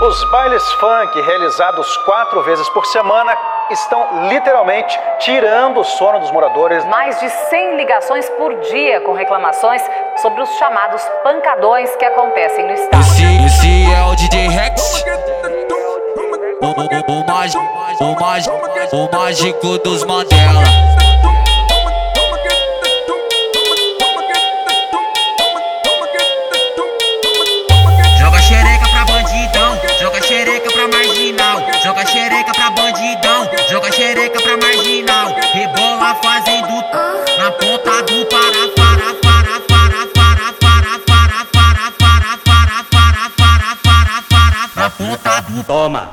Os bailes funk realizados 4 vezes por semana estão literalmente tirando o sono dos moradores. Mais de 100 ligações por dia com reclamações sobre os chamados pancadões que acontecem no estado. Esse é o DJ Rex, o mágico dos Mandela. Joga xereca pra bandidão, joga xereca pra marginal, joga xereca pra bandidão, joga xereca pra marginal. Rebola fazendo na ponta do para para para para para para para para para para para para para para na ponta do toma.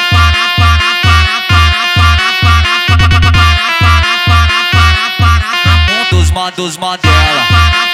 Dos Mandela.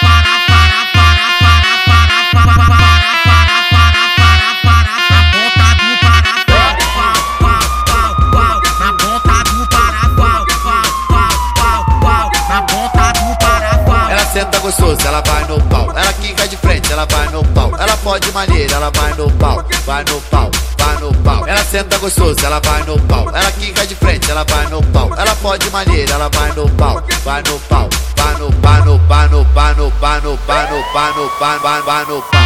Ela senta gostoso, ela vai no pau. Ela quica de frente, ela vai no pau. Ela pode maneira, ela vai no pau. Vai no pau, vai no pau. Ela senta gostoso, ela vai no pau. Ela quica de frente, ela vai no pau. Ela pode maneira, ela vai no pau. Vai no pau, vai no pau, no pau, no pau, no pau, no pau, no pau, no pau, vai no pau.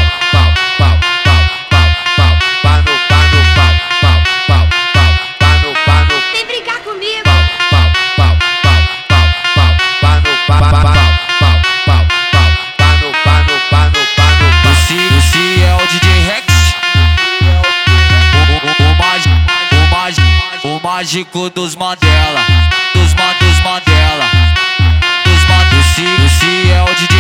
Esse é o DJ Rex, o mágico dos Mandela, dos Mandela. Esse é o DJ